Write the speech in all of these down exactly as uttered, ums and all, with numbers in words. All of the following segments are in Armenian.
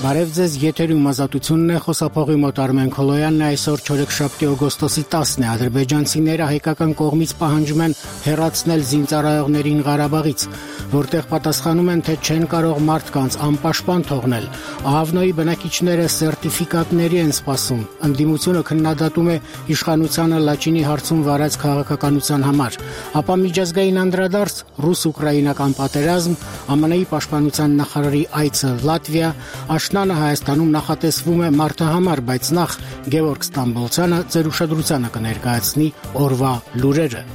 Բարև ձեզ, եթերում ազատությունն է, խոսափողի մոտ Արմեն Քոլոյանն է, այսօր չորեքշաբթի օգոստոսի տասն է, ադրբեջանցիները հայկական կողմից պահանջում են հեռացնել զինծառայողներին Ղարաբաղից, որտեղ պատասխանում են, թե չեն կարող մարդկանց անպաշտպան թողնել։ Ահավնոյի բնակիչները սերտիֆիկատների են սպասում, ընդդիմությունը քննադատում է իշխանությանը Լաչինի հարցում վարած քաղաքականության համար, ապա միջազգային անդրադարձ, ռուս-ուկրաինական պատերազմ, ԱՄՆ-ի պաշտպանության նախարարի այցը Լատվիա, Աշնանը Հայաստանում նախատեսվում է մարտահամար, բայց նախ Գևորգ Ստամբոլցյանը ձեր ուշադրությանը կներկայացնի օրվա լուրերը։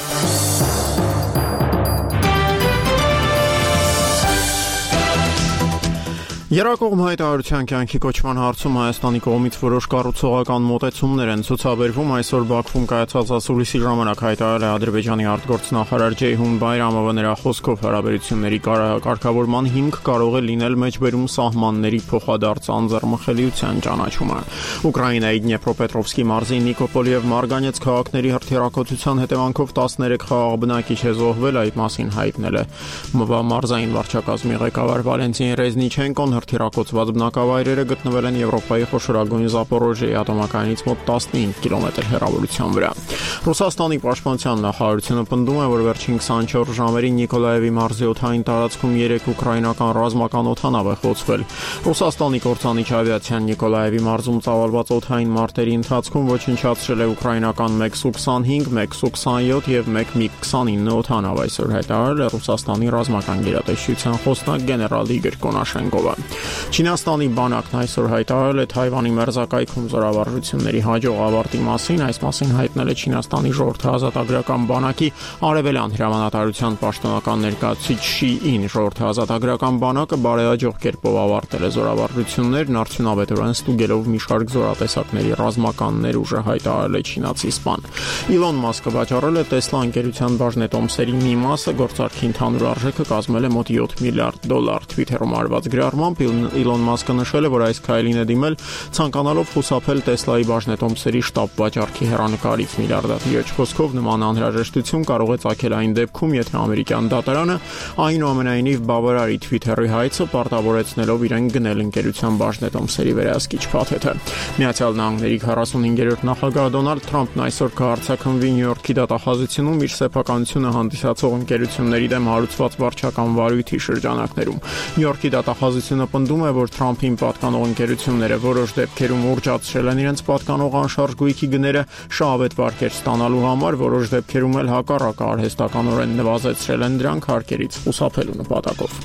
Երակողմ հայտարարության կյանքի կոչման հարցում Հայաստանի կողմից որոշ կառուցողական մոտեցումներ են ցուցաբերվում, այսօր Բաքվում կայացած ասուլիսի ժամանակ հայտարարել է Ադրբեջանի արտգործնախարար Ջեյհուն Բայրամովը, նրա խոսքով հարաբերությունների կարգավորման հիմք կարող է լինել մեջբերում սահմանների փոխադարձ անձեռմխելիության ճանաչումը։ Ուկրաինայի Դնեպրոպետրովսկի մարզի Նիկոպոլ եւ Մարգանեց քաղաքների հրթիռակոծության հետևանքով տասներեք խաղաղ բնակիչ է զոհվել, այդ մասին հայտնել է մարզային վարչակազմի ղեկավար Վալենտին Ռեզնիչենկոն։ Հրթիռակոծված բնակավայրերը գտնվել են Եվրոպայի խոշորագույն Զապորոժիեի ատոմակայանից մոտ տասնհինգ կիլոմետր հեռավորության վրա։ Ռուսաստանի պաշտպանության նախարարությունը պնդում է, որ վերջին քսանչորս ժամերին Նիկոլաևի մարզի օդային տարածքում երեք ուկրաինական ռազմական օդանավ է խոցվել։ Ռուսաստանի կործանիչ ավիացիան Նիկոլաևի մարզում ծավալված օդային մարտերի ընթացքում ոչնչացրել է ուկրաինական մեկ Սու քսանհինգ, մեկ Սու քսանյոթ եւ մեկ միգ քսանինը օդանավ, այսօր հայտարարել է Ռուսաստանի ռազմական գերատեսչության խոսնակ գեներալ Իգոր Կոնաշենկովը։ Չինաստանի բանակն այսօր հայտարարել է Թայվանի մերձակայքում զորավարժությունների հաջող ավարտի մասին, այս մասին հայտնել է Չինաստանի ժողովրդաազատագրական բանակի արևելյան հրամանատարության պաշտոնական ներկայացուցիչ Շի Ին։ Ժողովրդաազատագրական բանակը բարեհաջող կերպով ավարտել է զորավարժություններն, արդյունավետորեն ստուգելով մի շարք զորատեսակների ռազմական ներուժը, հայտարարել է չինացի սպան։ Իլոն Մասկը վաճառել է Տեսլա ընկերության բաժնետոմսերի մի մասը, գործարքի ընդհանուր արժեքը կազմել է մոտ յոթ միլիարդ դոլար։ Թվիթերում արված գրառմամբ Իլոն Մասկը նշել է, որ այս քայլին է դիմել ցանկանալով խուսափել Տեսլայի բաժնետոմսերի շտապ վաճառքի հեռանկարից։ Միլիարդատիրոջ խոսքով նման անհրաժեշտություն կարող է ծագել այն դեպքում, եթե ամերիկյան դատարանը այնուամենայնիվ բավարարի Թվիթերի հայցը, պարտավորեցնելով իրեն գնել ընկերության բաժնետոմսերի վերահսկիչ փաթեթը։ Միացյալ Նահանգների քառասունհինգերորդ նախագահ Դոնալդ Թրամփն այսօր կհարձակվի Նյու Յորքի դատախազությունում իր սեփականությունը հանդիսացող ընկերությունների դեմ հարուցված վարչական վարույթի շրջանակներում։ Նյու Յորքի դատախազությունը պնդում է, որ Թրամփին պատկանող ընկերությունները որոշ դեպքերում ուռճացրել են իրենց պատկանող անշարժ գույքի գները շահավետ վարկեր ստանալու համար, որոշ դեպքերում էլ հակառակը արհեստականորեն նվազեցրել են դրանք հարկերից խուսափելու նպատակով։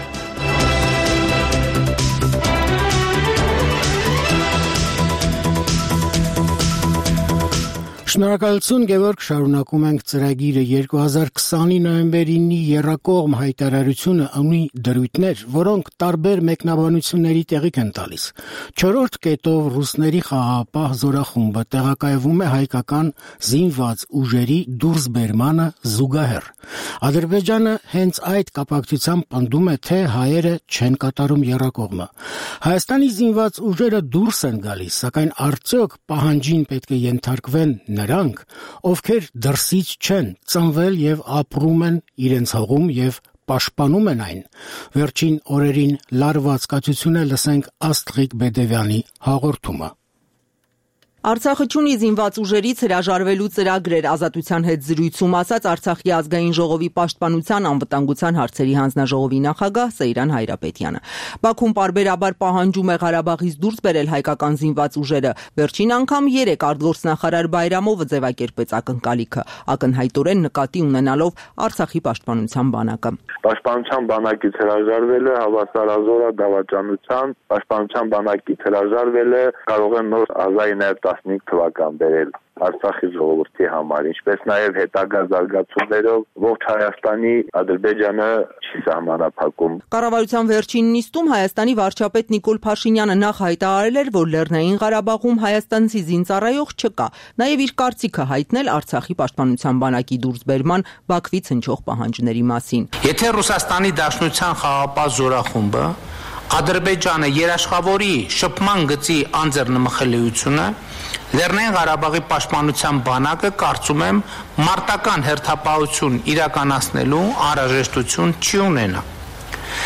Շնորհակալություն, Գևորգ, շարունակում ենք ծրագիրը։ երկու հազար քսանի նոյեմբերինի եռակողմ հայտարարությունը ունի դրույթներ, որոնք տարբեր մեկնաբանությունների տեղիք են տալիս։ Չորրորդ կետով ռուսների խաղաղապահ զորախումբը տեղակայվում է հայկական զինված ուժերի դուրսբերմանը զուգահեռ։ Ադրբեջանը հենց այդ կապակցությամբ պնդում է, թե հայերը չեն կատարում եռակողմը։ Հայաստանի զինված ուժերը դուրս են գալիս, սակայն արդյոք պահանջին պետք է ենթարկվեն նրանք, ովքեր դրսից չեն, ծնվել եւ ապրում են իրենց հողում եւ պաշտպանում են այն։ Վերջին օրերին լարված կացություն է, լսենք Աստղիկ Բեդևյանի հաղորդումը։ Արցախը չունի զինված ուժերից հրաժարվելու ծրագրեր, ազատության հետ զրույցում ասաց Արցախի ազգային ժողովի պաշտպանության անվտանգության հարցերի հանձնաժողովի նախագահ Սեյրան Հայրապետյանը։ Բաքուն պարբերաբար պահանջում է Ղարաբաղից դուրս բերել հայկական զինված ուժերը։ Վերջին անգամ երեք արտգործնախարար Բայրամովը ձևակերպեց ակնկալիքը, ակնհայտորեն նկատի ունենալով Արցախի պաշտպանության բանակը։ Պաշտպանության բանակից հրաժարվել է հավասարազոր դավաճանության, պաշտպանության բանակից հրաժարվել է կարող է նոր հազար տասնհինգ թվական բերել Արցախի ժողովրդի համար, ինչպես նաև հետագա զարգացումներով ողջ Հայաստանի Ադրբեջանը չի սահմանափակում։ Կառավարության վերջին նիստում Հայաստանի վարչապետ Նիկոլ Փաշինյանը նախ հայտարարել էր, որ Լեռնային Ղարաբաղում հայաստանցի զինծառայող չկա, նաև իր կարծիքը հայտնել Արցախի պաշտպանության բանակի դուրսբերման Բաքվից հնչող պահանջների մասին։ Եթե Ռուսաստանի Դաշնության խաղաղապահ զորախումբը Ադրբեջանը երաշխավորի շփման գծի անձեռնմխելիությունը, Լեռնային Ղարաբաղի պաշտպանության բանակը կարծում եմ մարտական հերթապահություն իրականացնելու անհրաժեշտություն չի ունենա։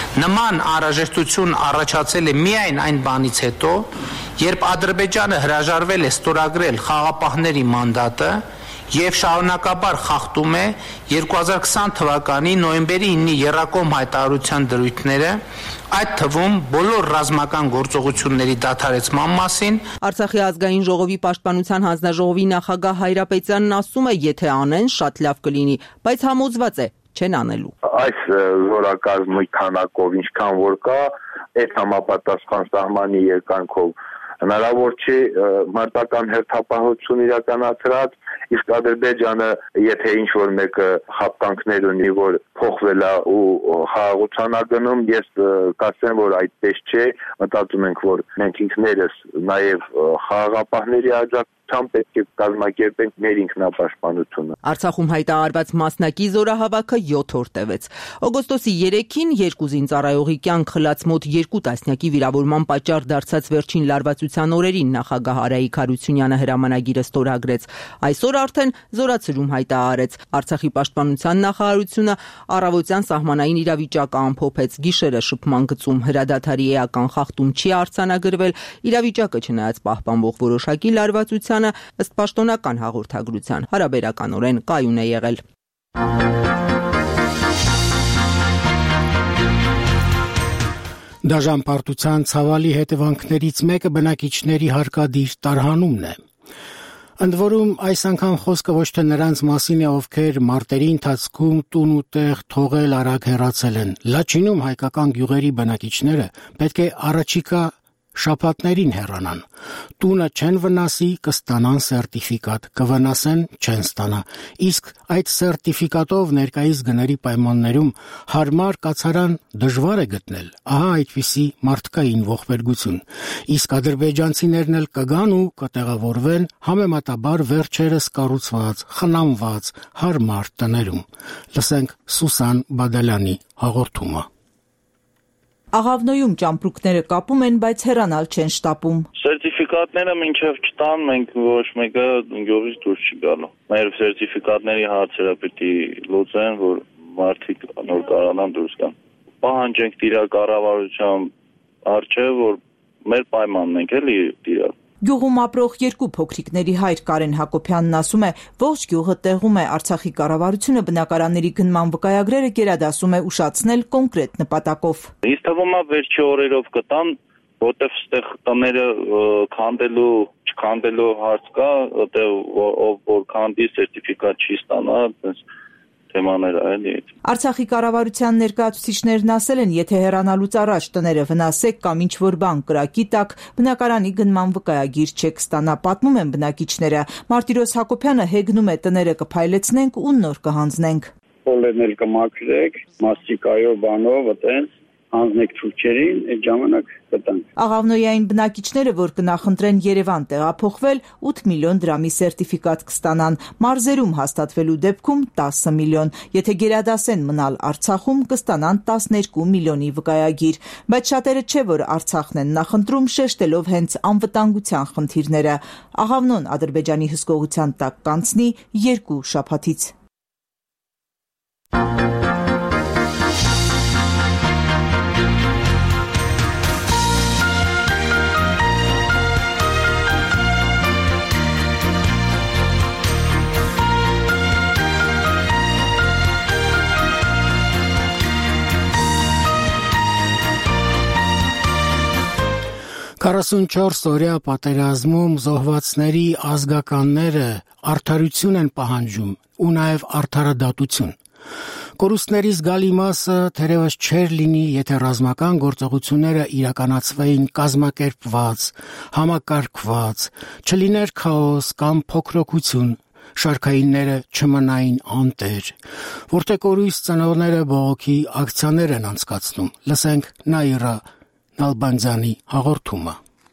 Նման անհրաժեշտություն առաջացել է միայն այն բանից հետո, երբ Ադրբեջանը հրաժարվել է ստորագրել խաղապահների մանդատը եւ շարունակաբար խախտում է երկու հազար քսան թվականի նոյեմբերի ինը եռակողմ հայտարարության դրույթները, այդ թվում բոլոր ռազմական գործողությունների դադարեցման մասին։ Արցախի ազգային ժողովի պաշտպանության հանձնաժողովի նախագահ Հայրապետյանն ասում է, եթե անեն, շատ լավ կլինի, բայց համոզված է, չեն անելու։ Այս զորակազմի քանակով ինչքան որ կա, այդ համապատասխան սահմանի երկանքով հնարավոր չի մարտական հերթապահություն իրականացրած, իսկ Ադրբեջանը, եթե ինչ-որ մեկը խաբկանքներ ունի, որ փոխվել է ու խաղաղության ագնում, ես կասեմ, որ այդպես չէ, մտածում ենք, որ մենք ինքներս նաև խաղաղապահների աջակցությամբ պետք է կազմակերպենք մեր ինքնապաշտպանությունը։ Արցախում հայտարարված մասնակի զորահավաքը յոթ օր տևեց։ Օգոստոսի երեքին երկու զինծառայողի կյանք խլած մոտ երկու տասնյակի վիրավորման պատճառ դարձած վերջին լարվածության օրերին նախագահ Արայիկ Հարությունյանը հրամանագիրը ստորագրեց։ Այսօր արդեն զորացրում հայտարարեց։ Արցախի պաշտպանության նախարարությունը առավոտյան սահմանային իրավիճակը ամփոփեց, գիշերը շփման գծում հրադադարի էական խախտում չի արձանագրվել, իրավիճակը չնայած պահպանվող որոշակի լարվածությանը ըստ պաշտոնական հաղորդագրության հարաբերականորեն կայուն է եղել։ Դաժան պարտության ցավալի հետևանքներից մեկը բնակիչների հարկադիր տարհանումն է։ Ընդ որում այս անգամ խոսքը ոչ թե նրանց մասին է, ովքեր մարտերի ընթացքում տուն ու տեղ թողել արագ հեռացել են։ Լաչինում հայկական գյուղերի բնակիչները պետք է առաջիկա շաբաթներին հեռանան։ Տունը չեն վնասի, կստանան սերտիֆիկատ, կվնասեն, չեն ստանա։ Իսկ այդ սերտիֆիկատով ներկայիս գների պայմաններում հարմար կացարան դժվար է գտնել։ Ահա այդպիսի մարդկային ողբերգություն։ Իսկ ադրբեջանցիներն էլ կգան ու կտեղավորվեն համեմատաբար վերջերս կառուցված, խնամված, հարմար տներում։ Լսենք Սուսան Բադալյանի հաղորդումը։ Աղավնոյում ճամպրուկները կապում են, բայց հեռանալ չեն շտապում։ Սերտիֆիկատները մինչև չտան, մենք ոչ մեկը գյուղից դուրս չի գալու։ Մեր սերտիֆիկատների հարցերը պիտի լուծեն, որ մարդիկ նոր կարողանան դուրս գան։ Պահանջենք տիրալ կառավարության առջև, որ մեր պայմանն ենք էլի տիրալ։ Գյուղում ապրող երկու փոքրիկների հայր Կարեն Հակոբյանն ասում է, ողջ գյուղը տեղում է, Արցախի կառավարությունը բնակարանների գնման վկայագրերը գերադասում է ուշացնել կոնկրետ նպատակով։ Ինձ թվում է վերջի օրերով կտան, որտեղ ստեղ տները քանդելու, չքանդելու հարց կա, որտեղ ով որ քանդի սերտիֆիկատ չի ստանա, այդպես թեմաները էլի։ Արցախի կառավարության ներկայացուցիչներն ասել են, եթե հեռանալուց առաջ տները վնասեք կամ ինչ-որ բան կրակի տակ, բնակարանի գնման վկայագիր չեք ստանա, պատմում են բնակիչները։ Մարտիրոս Հակոբյանը հեգնում է տները կփայլեցնենք ու նոր կհանձնենք։ Պոլերն էլ կմաքրեք, մաստիկայով բանով, այտենց հանձնեք ցույցերին, այդ ժամանակ կտանք։ Աղավնոյային բնակիչները, որ կնախընտրեն Երևան տեղափոխվել, ութ միլիոն դրամի սերտիֆիկատ կստանան, մարզերում հաստատվելու դեպքում տասը միլիոն, եթե գերադասեն մնալ Արցախում, կստանան տասներկու միլիոնի վկայագիր, բայց շատերը չէ, որ Արցախն են նախընտրում, շեշտելով հենց անվտանգության խնդիրները։ Աղավնոն Ադրբեջանի հսկողության տակ կանցնի երկու շաբաթից։ քառասունչորս օրյա պատերազմում զոհվածների ազգականները արդարություն են պահանջում ու նաև արդարադատություն։ Կորուստների զգալի մասը թերևս չէր լինի, եթե ռազմական գործողությունները իրականացվեին կազմակերպված, համակարգված, չլիներ քաոս կամ փոքրոքություն, շարքայինները չմնային անտեր, որտեղ կորույս ծնողները բողոքի ակցիաներ են անցկացնում։ Լսենք Նաիրա Նալբանդյանի հաղորդումը։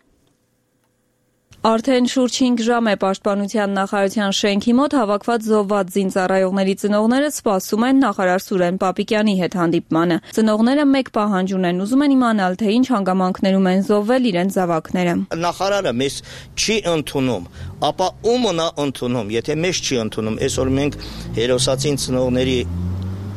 Արդեն շուրջ հինգ ժամ է Պաշտպանության նախարարության շենքի մոտ հավաքված զոհված զինծառայողների ծնողները սպասում են նախարար Սուրեն Պապիկյանի հետ հանդիպմանը։ Ծնողները մեկ պահանջ ունեն, ուզում են իմանալ, թե ինչ հանգամանքներում են զոհվել իրենց զավակները։ Նախարարը մեզ չի ընդունում, ապա ո՞ւմն է ընդունում, եթե մեզ չի ընդունում, այսօր մենք հերոսացին ծնողների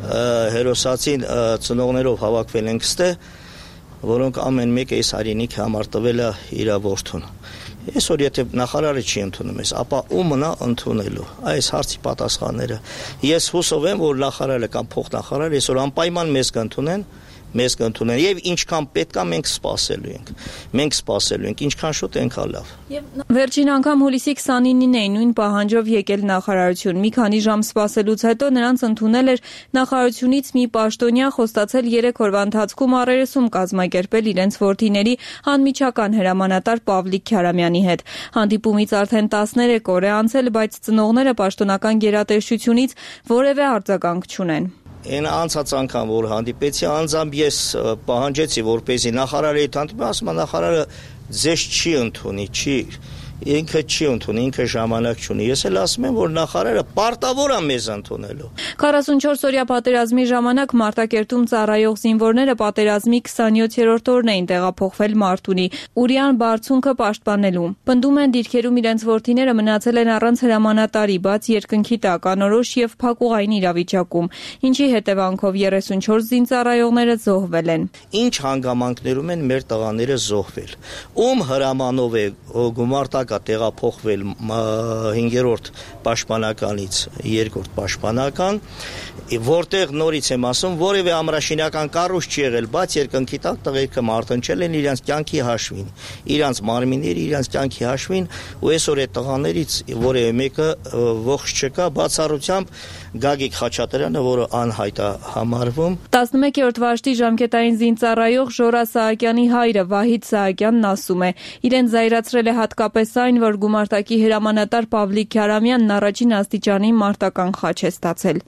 հերոսացին ծնողներով հավաքվել ենք ստե, որոնք ամեն մեկը այս հայրենիքը համար տվել է իր որդուն։ Այսօր եթե նախարարը չի ընդունում ես, ապա ում մնա ընդունելու այս հարցի պատասխանները։ Ես հուսով եմ, որ նախարարը կամ փոխնախարարը այսօր անպայման մեզ կընդունեն, մեզ կընդունեն եւ ինչքան պետքա մենք սպասելու ենք։ Մենք սպասելու ենք, ինչքան շուտ այնքան լավ։ Եվ վերջին անգամ հուլիսի քսանինին էին նույն պահանջով եկել նախարարություն։ Մի քանի ժամ սպասելուց հետո նրանց ընդունել էր նախարարությունից մի պաշտոնյա, խոստացել երեք օրվա ընթացքում առերեսում կազմակերպել իրենց որդիների անմիջական հրամանատար Պավլիկ Քյարամյանի հետ։ Հանդիպումից արդեն տասներեք օր է անցել, բայց ծնողները պաշտոնական գերատեսչությունից որևէ արձագանք չունեն։ Այն անցած անգամ որ հանդիպեցի անձամբ ես պահանջեցի որպեսզի նախարարի հետ հանդիպեմ, ասում նախարարը ձեզ չի ընդունի, չի ինքը չի ընդունի, ինքը ժամանակ չունի։ Ես էլ ասում եմ, որ նախարարը պարտավոր է մեզ ընդունելու։ քառասունչորս օրյա պատերազմի ժամանակ Մարտակերտում ծառայող զինվորները պատերազմի քսանյոթերորդ օրն էին տեղափոխվել Մարտունի, Ուրյան բարձունքը պաշտպանելու։ Պնդում են դիրքերում իրենց որդիները մնացել են առանց հրամանատարի, բաց երկնքի տակ, անորոշ եւ փակուղային իրավիճակում, ինչի հետևանքով երեսունչորս զինծառայողները զոհվել են։ Ինչ հանգամանքներում են մեր տղաները զոհվել։ Ում հրամանով է գումարտակ տեղափոխվել հինգերորդ պաշտպանականից երկրորդ պաշտպանական, որտեղ նորից եմ ասում, որևէ ամրաշինական կառույց չի եղել, բաց երկնքի տակ տղերքը մարտնչել են իրենց կյանքի հաշվին, իրենց մարմինների, իրենց կյանքի հաշվին, ու այսօր այդ տղաներից որևէ մեկը ողջ չկա, բացառությամբ Գագիկ Խաչատրյանը, որը անհայտ է համարվում։ տասնմեկերորդ վաշտի ժամկետային զինծառայող Ժորա Սահակյանի հայրը Վահիդ Սահակյանն ասում է, իրեն զայրացրել է հատկապես այն, որ գումարտակի հրամանատար Պավլիկ Քյարամյանն առաջին աստիճանի մարտական խաչ է ստացել։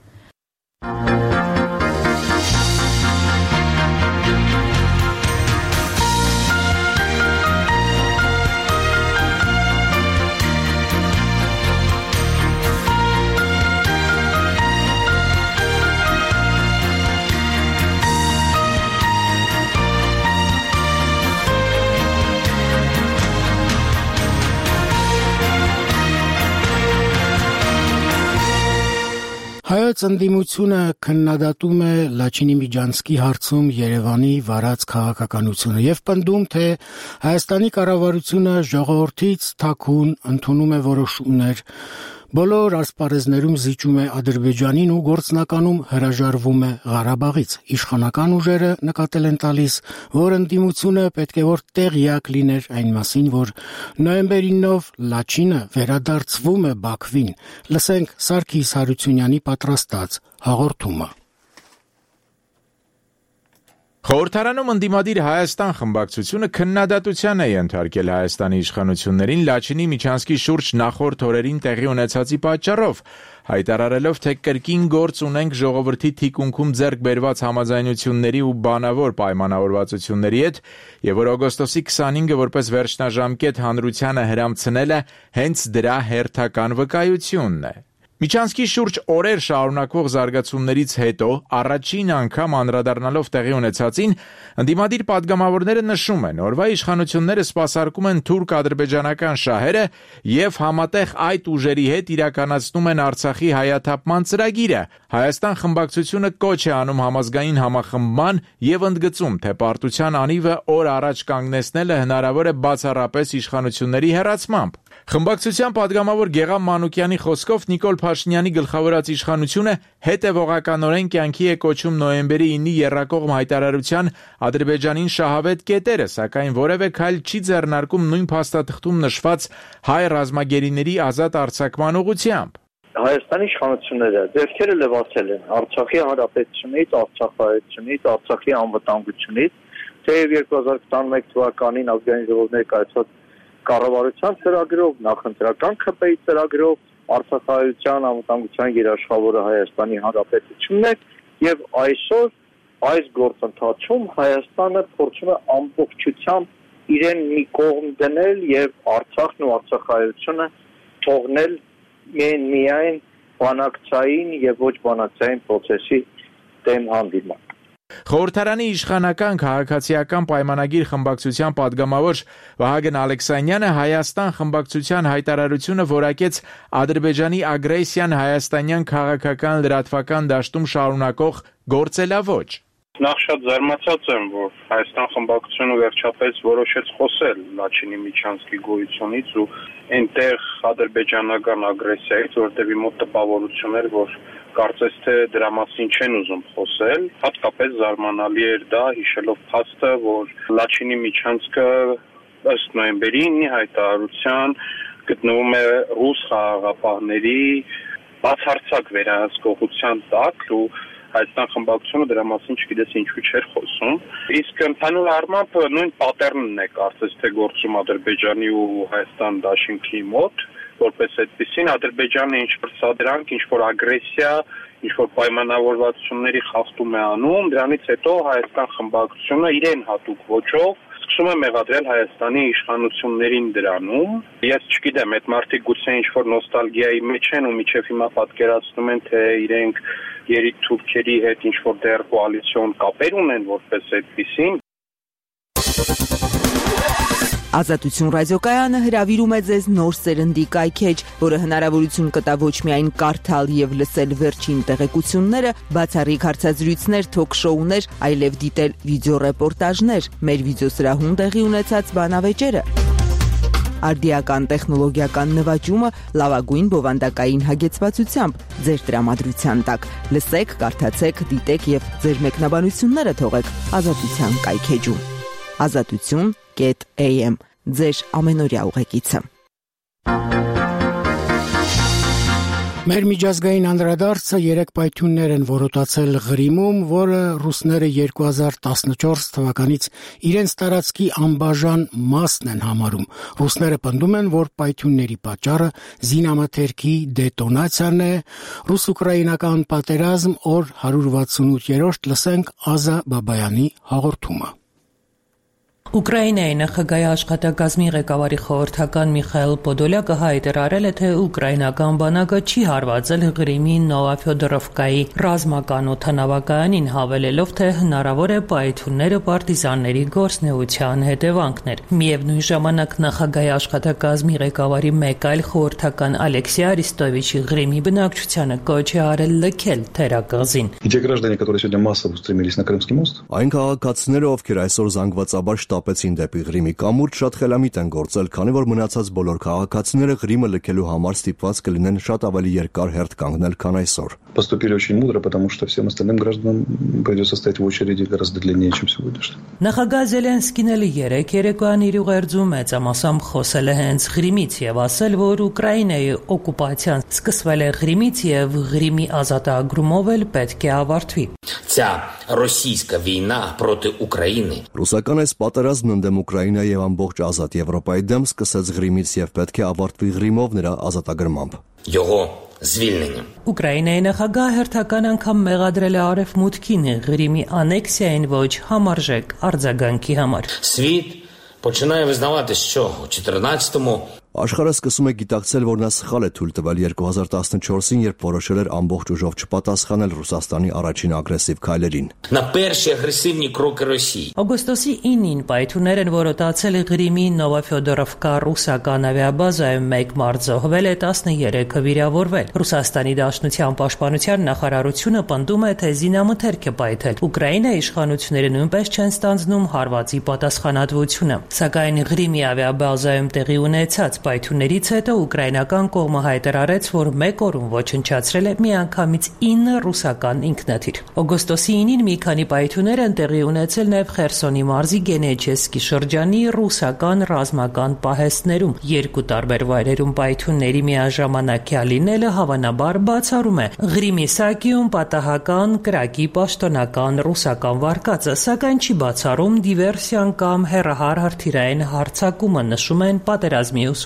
Հայոց ընդդիմությունը քննադատում է Լաչինի Միջանցքի հարցում Երևանի վարած քաղաքականությունը եւ պնդում, թե Հայաստանի կառավարությունը ժողովրդից թաքուն ընդունում է որոշումներ, բոլոր ասպարեզներում զիջում է Ադրբեջանին ու գործնականում հրաժարվում է Ղարաբաղից։ Իշխանական ուժերը նկատել են տալիս, որ ընդդիմությունը պետք է որ տեղյակ լիներ այն մասին, որ նոյեմբերի ինով Լաչինը վերադարձվում է Բաքվին։ Լսենք Սարգիս Հարությունյանի պատրաստած հաղորդումը։ Խորհրդարանում ընդդիմադիր Հայաստան խմբակցությունը քննադատության է ենթարկել Հայաստանի իշխանություններին Լաչինի Միջանցքի շուրջ նախորդ օրերին տեղի ունեցածի պատճառով, հայտարարելով, թե կրկին գործ ունենք ժողովրդի թիկունքում ձեռք բերված համաձայնությունների ու բանավոր պայմանավորվածությունների հետ, եւ որ օգոստոսի քսանինը որպես վերջնաժամկետ հանրությանը հրամցնելը հենց դրա հերթական վկայությունն է։ Միջանցքի շուրջ օրեր շարունակվող զարգացումներից հետո առաջին անգամ անդրադառնալով տեղի ունեցածին, ընդդիմադիր падգամավորները նշում են, օրվա իշխանությունները սպասարկում են թուրք-ադրբեջանական շահերը եւ համատեղ այդ ուժերի հետ իրականացնում են Արցախի հայաթափման ծրագիրը։ Հայաստան խմբակցությունը կոչ է անում համազգային համախմբման եւ ընդգծում, թե պարտության անիվը օր առաջ կանգնեցնելը հնարավոր է բացառապես իշխանությունների հեռացմամբ։ Խմբակցության падգամավոր Գեգամ Մանուկյանի խոսքով Նիկոլ Փաշինյանի գլխավորած իշխանությունը հետևողականորեն կյանքի է կոչում նոյեմբերի ինի եռակողմ հայտարարության Ադրբեջանին շահավետ կետերը, սակայն որևէ քայլ չի ձեռնարկում նույն փաստաթղթում նշված հայ ռազմագերիների ազատ արձակման ուղղությամբ։ Հայաստանի իշխանությունները ձեռքերը լվացել են Արցախի հանրապետությունից, Արցախայությունից, Արցախի անվտանգությունից, թեև երկու հազար քսաներեք թվականին ազգային ժողովի ներկայացված կառավարության ծրագրով, նախընտրական ՔՊ-ի ծրագրով Արցախայության անվտանգության երաշխավորը Հայաստանի Հանրապետությունն է եւ այսօր այս գործընթացում Հայաստանը փորձում է ամբողջությամբ իրեն մի կողմ դնել եւ Արցախն ու Արցախայությունը թողնել միայն միայն բանակցային եւ ոչ բանակցային process-ի դեմ հանդիման։ Խորհրդարանի իշխանական քաղաքացիական պայմանագիր խմբակցության падգամավոր Վահագն Ալեքսանյանը Հայաստան խմբակցության հայտարարությունը որակեց Ադրբեջանի ագրեսիան հայաստանյան քաղաքական լրատվական դաշտում շարունակող գործելավոճ։ Նախ շատ զարմացած եմ, որ Հայաստան խմբակցությունը վերջապես որոշեց խոսել Լաչինի Միչանսկի գոյությունից ու այնտեղ ադրբեջանական ագրեսիայից, որտեղի մոտ տպավորություն էր, որ կարծես թե դրա մասին չեն ուզում խոսել։ Հատկապես զարմանալի էր դա, հիշելով փաստը, որ Լաչինի Միչանսկը ըստ նոյեմբերի ինը հայտարարության գտնվում է ռուս խաղաղապահների բացարձակ վերահսկողության տակ ու Հայաստան խմբակցությունը դրա մասին չգիտես ինչու չէր խոսում։ Իսկ ընդհանուր առմամբ նույն պատերնն է կարծես թե գործում Ադրբեջանի ու Հայաստան դաշինքի մոտ, որպես այդպեսին Ադրբեջանը ինչ-որ սադրանք, ինչ-որ ագրեսիա, ինչ-որ պայմանավորվածությունների խախտում է անում, դրանից հետո Հայաստան խմբակցությունը իրեն հատուկ ոճով սկսում է մեղադրել Հայաստանի իշխանություններին դրանում։ Ես չգիտեմ, այդ մարդիկ գուցե ինչ-որ նոստալգիայի մեջ են ու միջև հիմա պատկերացնում են, թե իրենք երիկ թուրքերի հետ ինչ-որ դեռ կոալիցիոն կապեր ունեն որպես այդպիսին։ Ազատություն ռադիոկայանը հրավիրում է ձեզ նոր սերնդի կայքեջ, որը հնարավորություն կտա ոչ միայն կարդալ եւ լսել վերջին տեղեկությունները, բացառիկ հարցազրույցներ, թոք-շոուներ, այլև դիտել վիդեոռեպորտաժներ, մեր վիդեոսրահում տեղի ունեցած բանավեճերը։ Արդիական տեխնոլոգիական նվաճումը լավագույն բովանդակային հագեցվածությամբ ձեր տրամադրության տակ։ Լսեք, կարդացեք, դիտեք եւ ձեր մեկնաբանությունները թողեք Ազատության կայքեջում։ Ազատություն A M ձեր ամենօրյա ուղեկիցը։ Մեր միջազգային անդրադարձը երեք պայթյուններ են որոտացել Ղրիմում, որը ռուսները երկու հազար տասնչորս թվականից իրենց տարածքի անբաժան մասն են համարում։ Ռուսները պնդում են, որ պայթյունների պատճառը զինամթերքի դետոնացիան է։ Ռուս-ուկրաինական պատերազմ օր հարյուր վաթսունութերորդ լսենք Ազա Բաբայանի հաղորդումը։ Ուկրաինայի նախագահի աշխատակազմի ղեկավարի խորհրդական Միխայել Պոդոլյակը հայտարարել է, թե ուկրաինական բանակը չի հարվածել Ղրիմի Նովոֆյոդորովկայի ռազմական օդանավակայանին, հավելելով, թե հնարավոր է պայթյունները պարտիզանների գործունեության հետևանքներ։ Միևնույն ժամանակ նախագահի աշխատակազմի ղեկավարի մեկ այլ խորհրդական Ալեքսեյ Արիստովիչի Ղրիմի բնակչությանը կոչ է արել լքել թերակղզին։ Այն քաղաքացիները, ովքեր այսօր զանգվածաբար շտապեցին դեպի Ղրիմի կամուրջ, շատ խելամիտ են գործել, քանի որ մնացած բոլոր քաղաքացիները Ղրիմը լքելու համար ստիպված կլինեն շատ ավելի երկար հերթ կանգնել, քան այսօր։ Поступили очень мудро, потому что всем остальным гражданам придется стоять в очереди гораздо длиннее, чем сегодня. Նախագահ Զելենսկին էլ երեք երեկոյան իր ուղերձում մեծամասամբ խոսել է հենց Ղրիմից եւ ասել, որ Ուկրաինայի օկուպացիան սկսվել է Ղրիմից եւ Ղրիմի ազատագրումով էլ պետք է ավարտվի։ Ця російська війна проти України. Ռուսական այս պատերազմն ընդդեմ Ուկրաինայի եւ ամբողջ ազատ Եվրոպայի դեմ սկսեց Ղրիմից եւ պետք է ավարտվի Ղրիմով նրա ազատագրմամբ։ Його звільненням. Ուկրաինայի նախագահը հերթական անգամ մեղադրել է Արևմուտքին Ղրիմի անեքսիային ոչ համարժեք արձագանքի համար։ Світ починає визнавати, що у чотирнадцятому Աշխարհը սկսում է գիտակցել, որ նա սխալ է թույլ տվել երկու հազար տասնչորսին, երբ որոշել էր ամբողջ ուժով չպատասխանել Ռուսաստանի առաջին ագրեսիվ քայլերին։ На перші агресивні кроки Росії. Օգոստոսի ինին պայթյուններ են որոտացել Ղրիմի Նովոֆյոդորովկա ռուսական ավիաբազայում մեկ մարդ զոհվել է, տասներեքը վիրավորվել։ Ռուսաստանի Դաշնության պաշտպանության նախարարությունը պնդում է, թե զինամթերք է պայթել։ Ուկրաինայի իշխանությունները նույնպես չեն ստանձնում հարվածի պատասխանատվությունը։ Սակայն Ղրիմի ավիաբազայում տեղի ունեցած պայթյուններից հետո ուկրաինական կողմը հայտարարեց, որ մեկ օրում ոչնչացրել է միանգամից ինը ռուսական ինքնաթիռ։ Օգոստոսի ինին մի քանի պայթյուններ են տեղի ունեցել նաև Խերսոնի մարզի Գենեչեսկի շրջանի ռուսական ռազմական պահեստներում։ Երկու տարբեր վայրերում պայթյունների միաժամանակյա լինելը հավանաբար բացառում է Ղրիմի Սակիում պատահական կրակի պաշտոնական ռուսական վարկածը, սակայն չի բացառում դիվերսիան կամ հեռահար հրթիռային հարձակումը, նշում են պատերազմի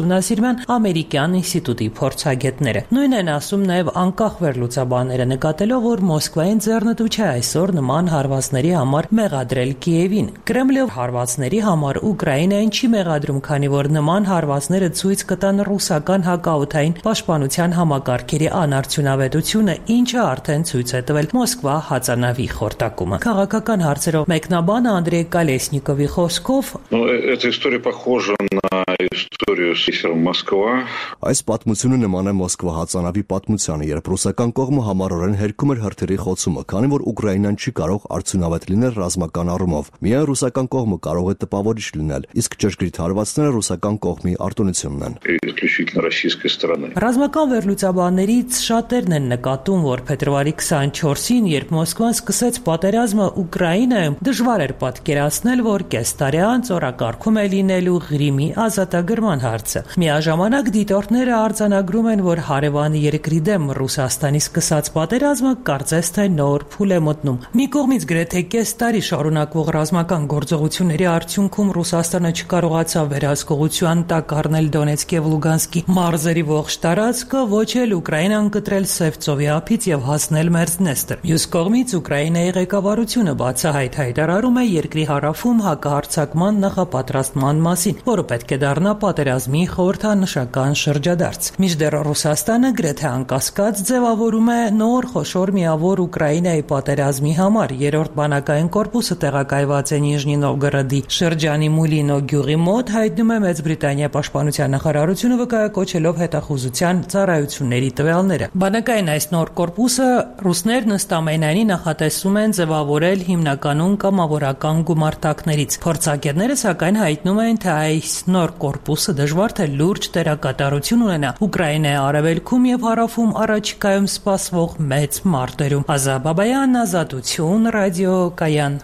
ուսումնասիրման ամերիկյան ինստիտուտի փորձագետները։ Նույնն են ասում նաև անկախ վերլուծաբանները, նկատելով, որ Մոսկվային ձեռնտու չէ այսօր նման հարվածների համար մեղադրել Կիևին։ Կրեմլը հարվածների համար Ուկրաինային չի մեղադրում, քանի որ նման հարվածները ցույց կտան ռուսական հակաօդային պաշտպանության համակարգերի անարդյունավետությունը, ինչը արդեն ցույց է տվել Մոսկվա հածանավի խորտակումը։ Քաղաքական հարցերով մեկնաբանը Անդրեյ Կալեսնիկովի խոսքով Эта история похожа на историю с Москва. Այս պատմությունը նման է Մոսկվա հածանավի պատմությանը, երբ ռուսական կողմը համառորեն հերքում էր հրթիռի խոցումը, քանի որ Ուկրաինան չի կարող արդյունավետ լինել ռազմական առումով։ Միայն ռուսական կողմը կարող է տպավորիչ լինել, իսկ ճշգրիտ հարվածները ռուսական կողմի արտոնությունն են։ Исключительно российской стороны. Ռազմական վերլուծաբաններից շատերն են նկատում, որ փետրվարի քսանչորսին, երբ Մոսկվան սկսեց պատերազմը Ուկրաինայում, դժվար էր պատկերացնել, որ կես տարի անց օրակարգում է լինելու Ղրիմի ազատագրման հարցը։ Միաժամանակ դիտորդները արձանագրում են, որ հարևան երկրի դեմ Ռուսաստանի սկսած պատերազմը կարծես թե նոր փուլ է մտնում։ Մի կողմից գրեթե կես տարի շարունակվող ռազմական գործողությունների արդյունքում Ռուսաստանը չկարողացավ վերահսկողության տակ առնել Դոնեցկ եւ Լուգանսկի մարզերի ողջ տարածքը, ոչ էլ Ուկրաինան կտրել Սև ծովի ափից եւ հասնել Մերձնեստր։ Մյուս կողմից Ուկրաինայի ղեկավարությունը բացահայտ հայտարարում է երկրի հարավում հակահարձակման նախապատրաստման մասին, որը պետք է դառնա պատերազմի խորհրդանշական շրջադարձ։ Մինչդեռ Ռուսաստանը գրեթե անկասկած ձևավորում է նոր խոշոր միավոր Ուկրաինայի պատերազմի համար։ Երրորդ բանակային կորպուսը տեղակայված է Նիժնի Նովգորոդի շրջանի Մուլինո գյուղի մոտ, հայտնում է Մեծ Բրիտանիա պաշտպանության նախարարությունը, վկայակոչելով հետախուզության ծառայությունների տվյալները։ Բանակային այս նոր կորպուսը ռուսներն ըստ ամենայնի նախատեսում են ձևավորել հիմնականում կամավորական գումարտակներից։ Փորձագետները սակայն հայտնում են, թե այս նոր կորպուսը դժվար թե լուրջ դերակատարություն ունենա Ուկրաինայի արևելքում եւ հարավում առաջիկայում սպասվող մեծ մարտերում։ Ազա Բաբայան, Ազատություն, ռադիո Կայան։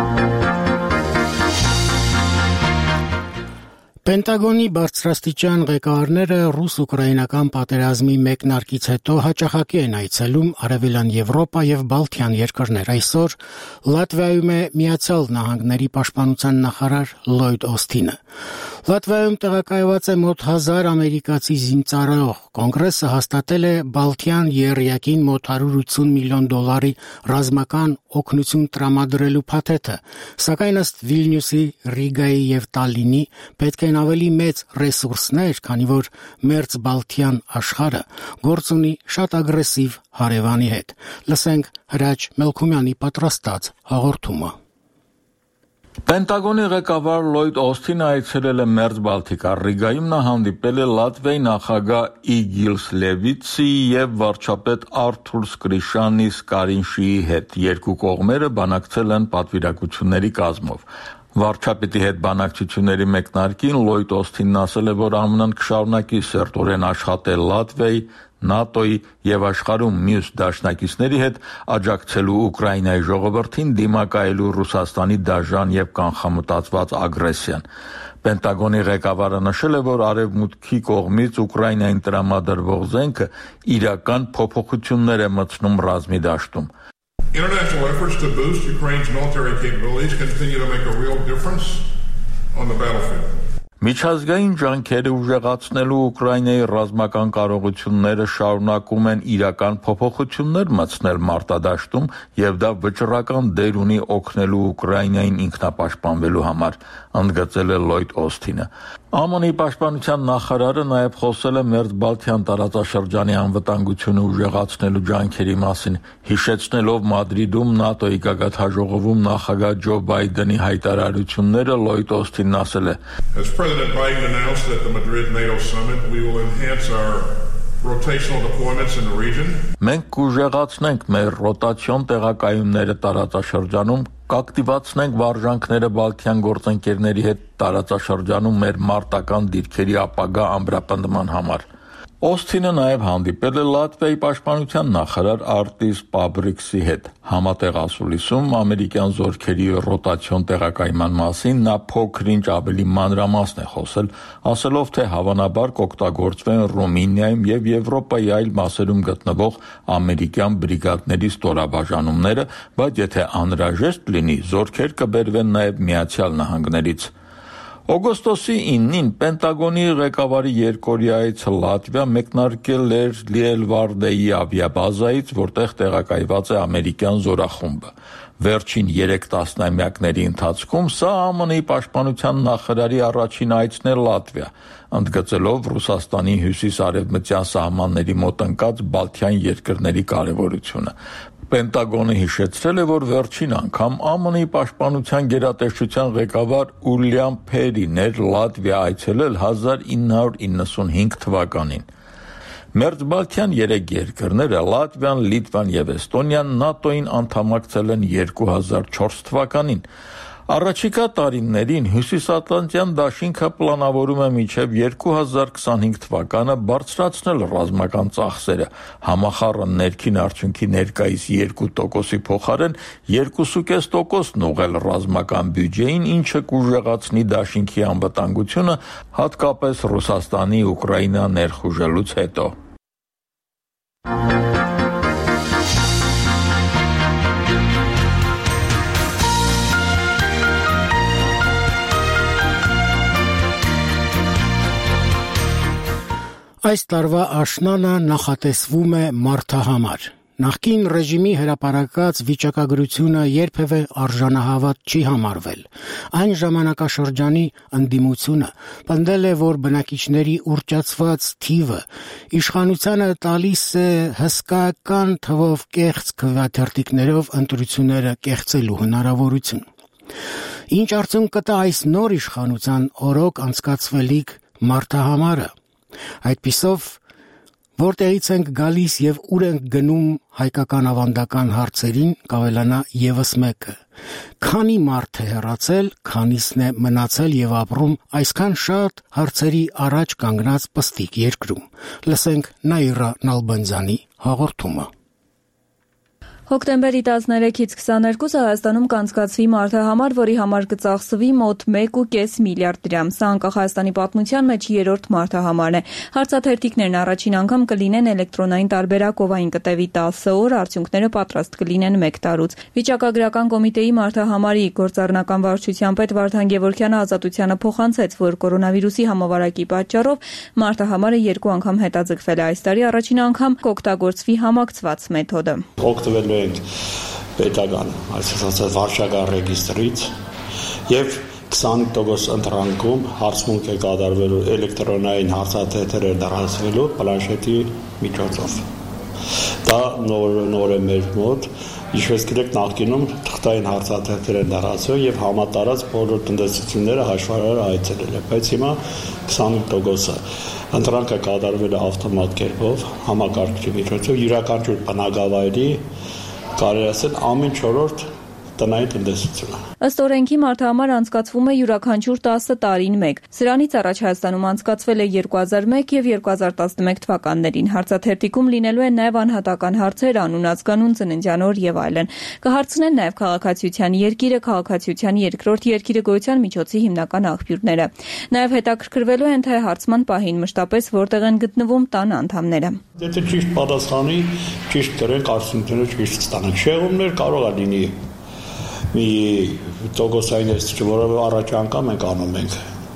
Պենտագոնի բարձրաստիճան ղեկավարները ռուս-ուկրաինական պատերազմի մեկնարկից հետո հաճախակի են այցելում Արևելյան Եվրոպա եւ Բալթյան երկրներ։ Այսօր Լատվիայում է Միացյալ Նահանգների պաշտպանության նախարար Լլոյդ Օսթինը։ Լատվիայում տեղակայված է մոտ հազար ամերիկացի զինծառայող։ Կոնգրեսը հաստատել է Բալթյան եռյակին մոտ հարյուր ութսուն միլիոն դոլարի ռազմական օգնություն տրամադրելու փաթեթը, սակայն ըստ Վիլնյուսի, Ռիգայի եւ Տալինի պետք են ավելի մեծ ռեսուրսներ, քանի որ Մերձբալթյան աշխարհը գործ ունի շատ ագրեսիվ հարևանի հետ։ Լսենք Հրաչ Մելքումյանի պատրաստած հաղորդումը։ Պենտագոնի ղեկավար Լլոյդ Օսթինը այցելել է Մերձբալթիկա Ռիգայում, նա հանդիպել է Լատվիայի նախագահ Իգիլս Լևիցի եւ վարչապետ Արթուր Սկրիշանի Սկարինշիի հետ։ Երկու կողմերը բանակցել են պատվիրակությունների կազմով։ Վարչապետի հետ բանակցությունների մեկնարկին Լլոյդ Օսթինն ասել է, որ ԱՄՆ-ն կշարունակի սերտորեն աշխատել Լատվիայի, ՆԱՏՕ-ի եւ աշխարհում մյուս դաշնակիցների հետ աջակցելու Ուկրաինայի ժողովրդին դիմակայելու Ռուսաստանի դաժան եւ կանխամտածված ագրեսիան։ Պենտագոնի ղեկավարը նշել է, որ արևմուտքի կողմից Ուկրաինային տրամադրվող զենքը իրական փոփոխություններ է մտցնում ռազմի դաշտում։ International efforts to boost Ukraine's military capabilities continue to make a real difference on the battlefield. Միջազգային ջանքերը ուժեղացնելու Ուկրաինայի ռազմական կարողությունները շարունակում են իրական փոփոխություններ մտցնել մարտադաշտում եւ դա վճռական դեր ունի օգնելու Ուկրաինային ինքնապաշտպանվելու համար, ընդգծել է Լլոյդ Օսթինը։ ԱՄՆ-ի պաշտպանության նախարարը նաև խոսել է Մերձբալթյան տարածաշրջանի անվտանգությունը ուժեղացնելու ջանքերի մասին, հիշեցնելով Մադրիդում ՆԱՏՕ-ի գագաթնաժողովում նախագահ Ջո Բայդենի հայտարարությունները, Լլոյդ Օսթինն ասել է. As President Biden announced at the Madrid NATO summit, we will enhance our rotational deployments in the region. Մենք կուժեղացնենք մեր ռոտացիոն տեղակայումները տարածաշրջանում, կակտիվացնենք վարժանքները Բալթյան գործընկերների հետ տարածաշրջանում մեր մարտական դիրքերի ապագա ամրապնդման համար։ Օսթինը նաև հանդիպել է Լատվիայի պաշտպանության նախարար Արտիս Պաբրիքսի հետ։ Համատեղ ասուլիսում ամերիկյան զորքերի ռոտացիոն տեղակայման մասին նա փոքր-ինչ ավելի մանրամասն է խոսել, ասելով, թե հավանաբար կօգտագործվեն Ռումինիայում եւ Եվրոպայի այլ մասերում գտնվող ամերիկյան բրիգադների ստորաբաժանումները, բայց եթե անհրաժեշտ լինի, զորքեր կբերվեն նաև Միացյալ Նահանգներից։ Օգոստոսի իննին Պենտագոնի ղեկավարի երկօրյայից Լատվիա մեկնարկել էր Լիելվարդեի ավիաբազայից, որտեղ տեղակայված է ամերիկյան զորախումբը։ Վերջին երեք տասնամյակների ընթացքում սա ԱՄՆ-ի պաշտպանության նախարարի առաջին այցն է Լատվիա, ընդգծելով Ռուսաստանի հյուսիս-արևմտյան սահմանների մոտ ընկած Բալթյան երկրների կարևորությունը։ Պենտագոնը հիշեցրել է, որ վերջին անգամ ԱՄՆ-ի պաշտպանության գերատեսչության ղեկավար Ուիլյամ Փերին էր Լատվիա այցելել հազար ինը հարյուր իննսունհինգ թվականին։ Մերձբալթյան երեք երկրները՝ Լատվիան, Լիտվան եւ Էստոնիան, ՆԱՏՕ-ին անդամակցել են երկու հազար չորս թվականին։ Առաջիկա տարիներին Հյուսիսատլանտյան դաշինքը պլանավորում է մինչև երկու հազար քսանհինգ թվականը բարձրացնել ռազմական ծախսերը, համախառն ներքին արդյունքի ներկայիս երկու տոկոսի փոխարեն երկու կես տոկոսն ուղղել ռազմական բյուջեին, ինչը կուժեղացնի դաշինքի անվտանգությունը, հատկապես Ռուսաստանի Ուկրաինա ներխուժելուց հետո։ Այս տարվա աշնանը նախատեսվում է մարդահամար։ Նախկին ռեժիմի հրապարակած վիճակագրությունը երբևէ արժանահավատ չի համարվել։ Այն ժամանակաշրջանի ընդդիմությունը պնդել է, որ բնակիչների ուռճացված թիվը իշխանությանը տալիս է հսկայական թվով կեղծ քվեաթերթիկներով ընտրությունները կեղծելու հնարավորություն։ Ինչ արդյունք կտա այս նոր իշխանության օրոք անցկացվելիք մարդահամարը։ Այդպիսով, որտեղից ենք գալիս եւ ուր ենք գնում հայկական ավանդական հարցերին կավելանա եւս մեկը։ Քանի մարդ է հեռացել, քանիսն է մնացել եւ ապրում այսքան շատ հարցերի առաջ կանգնած պստիկ երկրում։ Լսենք Նաիրա Նալբանդյանի հաղորդումը։ Հոկտեմբերի տասներեքից քսաներկուսը Հայաստանում կանցկացվի մարդահամար, որի համար կծախսվի մոտ մեկ ու կես միլիարդ դրամ։ Սա անկախ Հայաստանի պատմության մեջ երրորդ մարդահամարն է։ Հարցաթերթիկներն առաջին անգամ կլինեն էլեկտրոնային տարբերակով, այն կտևի տասը օր, արդյունքները պատրաստ կլինեն մեկ տարուց։ Վիճակագրական կոմիտեի մարդահամարի գործառնական վարչության պետ Վարդան Գևորգյանը ազատությանը փոխանցեց, որ կորոնավիրուսի համավարակի պատճառով մարդահամարը երկու անգամ հետաձգվել է։ Այս տարի առաջին անգամ կօգտագործվի համակցված մեթոդը։ Օգտվելու ենք պետական, այսինքն վարչական ռեգիստրից եւ քսանհինգ տոկոս ընտրանքում հարցմունք է կատարվելու էլեկտրոնային հարցաթերթերը դարձվելու պլանշետի միջոցով։ Դա նոր նոր է մեր մոտ, ինչպես գիտեք, նախկինում թղթային հարցաթերթեր են դարձել եւ համատարած բոլոր տնտեսությունները հաշվարարը այցելել է, բայց հիմա քսանհինգ տոկոսը ընտրանքը կատարվել է ավտոմատ կերպով, համակարգչի միջոցով, յուրաքանչյուր բնակավայրի կարելի ասել ամեն չորրորդ տնային տնտեսությունը։ Ըստ օրենքի մարդահամարը անցկացվում է յուրաքանչյուր տասը տարին մեկ։ Սրանից առաջ Հայաստանում անցկացվել է երկու հազար մեկ եւ երկու հազար տասնմեկ թվականներին։ Հարցաթերթիկում լինելու են նաեւ անհատական հարցեր, անուն, ազգանուն, ծննդյան օր եւ այլն։ Կհարցնեն նաեւ քաղաքացիության երկիրը, քաղաքացիության երկրորդ երկիրը, գոյության միջոցի հիմնական աղբյուրները։ Նաեւ հետաքրքրվելու են թե հարցման պահին մշտապես որտեղ են գտնվում տան անդամները։ Եթե ճիշտ պատասխանի, ճիշտ կրենք, արդյունքները ճիշտ ստանանք։ Շեղումներ կարող է լինի մի տոկոսային էստի, որով առաջ անգամ ենք անում ենք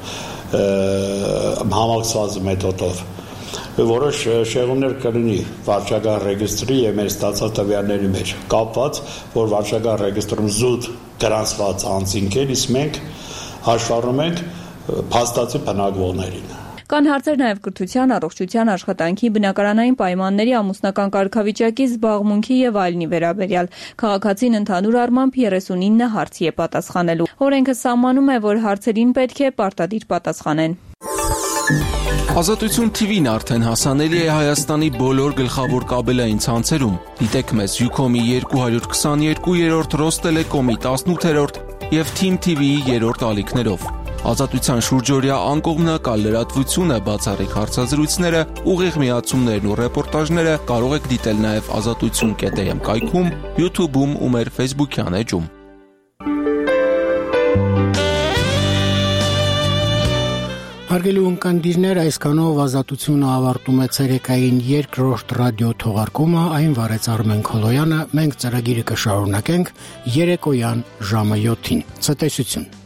համակցված մեթոդով, որոշ շեղումներ կլինի վարչական ռեգիստրի եւ մեր ստացած տվյալների մեջ կապված, որ վարչական ռեգիստրում զուտ գրանցված անձինք են, իսկ մենք հաշվառում ենք փաստացի բնակվողներին։ Կան հարցեր նաև կրթության, առողջության, աշխատանքի, բնակարանային պայմանների, ամուսնական կարգավիճակի, զբաղմունքի եւ այլնի վերաբերյալ։ Քաղաքացին ընդհանուր առմամբ երեսունինը հարցի է պատասխանելու։ Օրենքը սահմանում է, որ հարցերին պետք է պարտադիր պատասխանեն։ Ազատություն Թի Վին արդեն հասանելի է Հայաստանի բոլոր գլխավոր կաբելային ցանցերում։ Դիտեք մեզ Յուքոմի երկու հարյուր քսաներկու-րդ, Ռոստելեկոմի տասնութերորդ եւ Թիմ Թի Վիի երրորդ ալիքներով։ Ազատության շուրջօրյա անկողմնակալ լրատվությունը, բացառիկ հարցազրույցները, ուղիղ միացումներն ու ռեպորտաժները կարող եք դիտել նաև ազատություն կետ էմ կայքում, YouTube-ում ու մեր Facebook-յան էջում։ Հարգելի ունկնդիրներ, այսքանով ազատությունը ավարտում է ցերեկային երկրորդ ռադիո թողարկումը, այն վարեց Արմեն Քոլոյանը, մենք ծրագիրը կշարունակենք երեկոյան ժամը յոթին։ Ցտեսություն։